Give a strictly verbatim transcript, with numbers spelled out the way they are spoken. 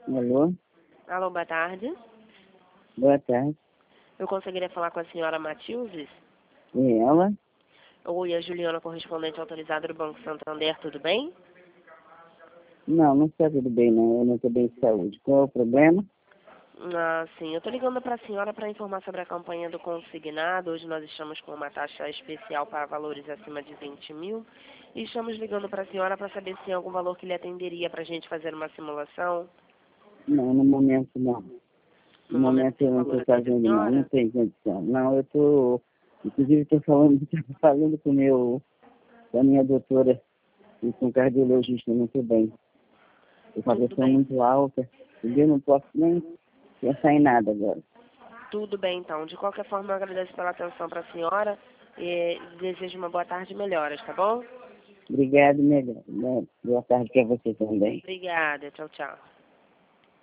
Alô? Alô, boa tarde. Boa tarde. Eu conseguiria falar com a senhora Matildes? E ela? Oi, a Juliana, correspondente autorizada do Banco Santander, tudo bem? Não, não está tudo bem, não. Eu não estou bem de saúde. Qual é o problema? Ah, sim. Eu estou ligando para a senhora para informar sobre a campanha do consignado. Hoje nós estamos com uma taxa especial para valores acima de vinte mil. E estamos ligando para a senhora para saber se tem algum valor que lhe atenderia para a gente fazer uma simulação. Não, no momento não. No No momento momento tem eu não valor estou até da fazendo, não. Não senhora? tem condição. Não, eu estou... Inclusive estou falando, falando com, meu, com a minha doutora e com o cardiologista, não estou bem. Estou com a Tudo pressão bem. muito alta. Entendeu? Não posso nem pensar em nada agora. Tudo bem, então. De qualquer forma, eu agradeço pela atenção para a senhora e desejo uma boa tarde e melhoras, tá bom? Obrigado, melhor. Boa tarde para você também. Obrigada. Tchau, tchau.